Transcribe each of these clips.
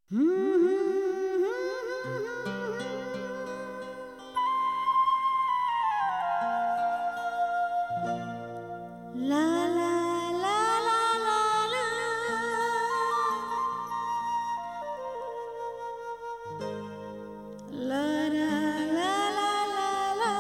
La la la la la la. La la la la la la.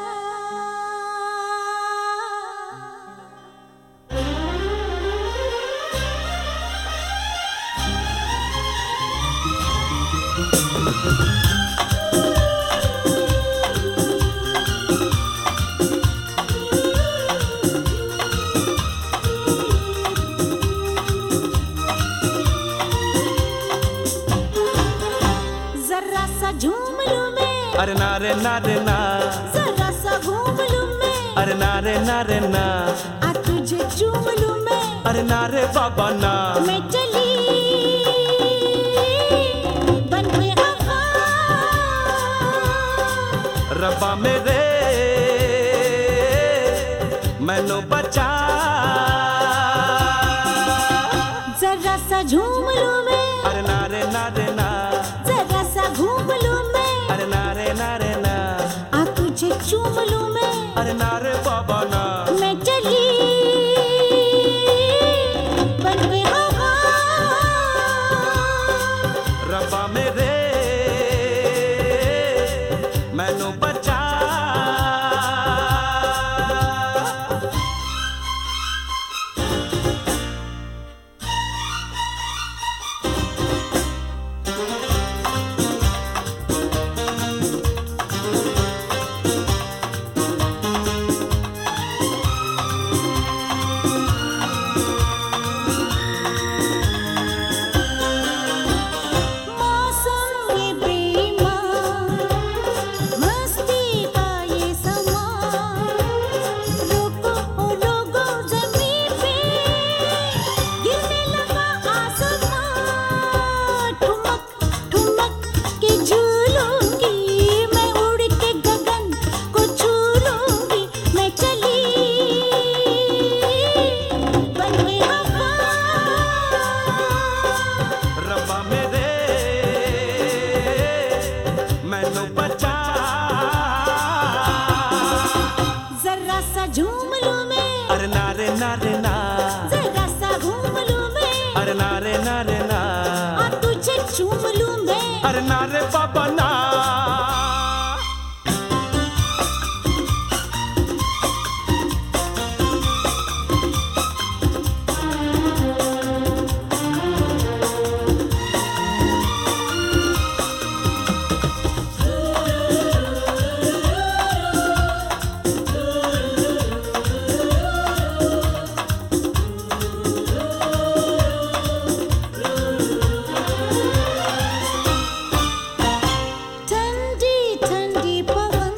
जरा सा झूम लूं मैं, अरे ना रे ना रे ना, जरा सा घूम लूं मैं, अरे ना रे ना रे ना, आ तुझे चूम लूं मैं, अरे ना रे बाबा ना, मैं चली बन के हवा, रब्बा मेरे मैनू बचा। जरा सा झूम लूं मैं, अरे ना रे ना रे ना, जरा सा घूम लूं मैं, अरे ना रे ना रे ना, आ तुझे चूम लूं मैं, अरे ना रे बाबा ना, मैं चली बन के हवा, रब्बा मेरे मैनू बचा। मौसम ये बेईमान, मस्ती का ये समा, रुको ओ लोगो ज़मीन पे, गिरने लगा आसमां, ठुमक ठुमक के झूलूंगी, मैं उड़ के गगन को छू लूंगी, मैं चली बन के हवा, रब्बा मेरे मैनू बचा। जरा सा झूम लूं मैं, अरे ना रे ना रे ना, जरा सा घूम लूं मैं, अरे ना रे ना रे ना, आ तुझे चूम लूं मैं, अरे ना रे बाबा ना। ठंडी ठंडी पवन,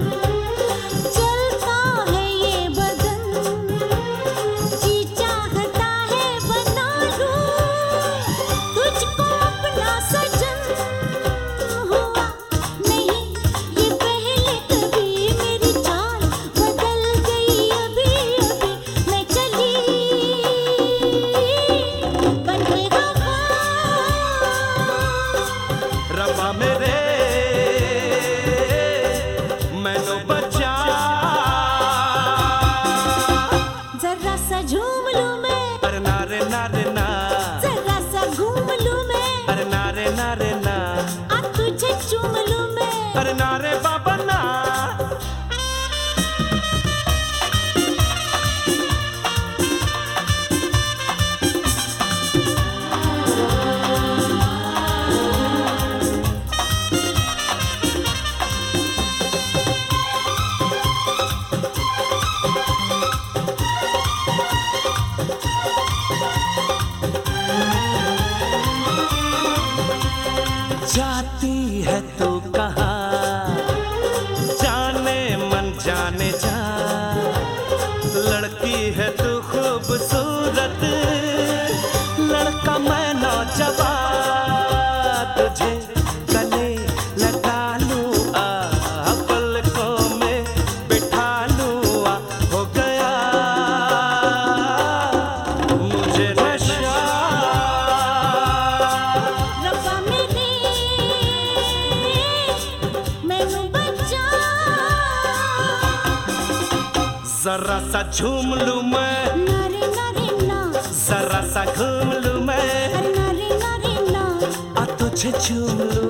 चलता है ये बदन, जी चाहता है बना लूं तुझको अपना सजन, हुआ नहीं ये पहले कभी, मेरी चाल बदल गई अभी अभी, मैं चली बन के हवा, रब्बा मेरे मैनू बचा। जरा सा झूम लूं मैं, अरे ना रे ना रे ना, जरा सा घूम लूं मैं, अरे ना रे ना रे ना, आ तुझे चूम लूं मैं, अरे ना रे बाबा ना। जाती है तू कहाँ, जाने मन जाने जा, लड़की है तू खूबसूरत, लड़का मैं नौजवान, तुझे गले लगा लूं आ, पलकों में बिठा लूं आ, हो गया मुझे नशा। रब्बा मेरे जरा सा झूम लूं मैं, नारे नारे ना, जरा सा घूम लूं मैं, नारे नारे ना, आ तुझे झूम लूं।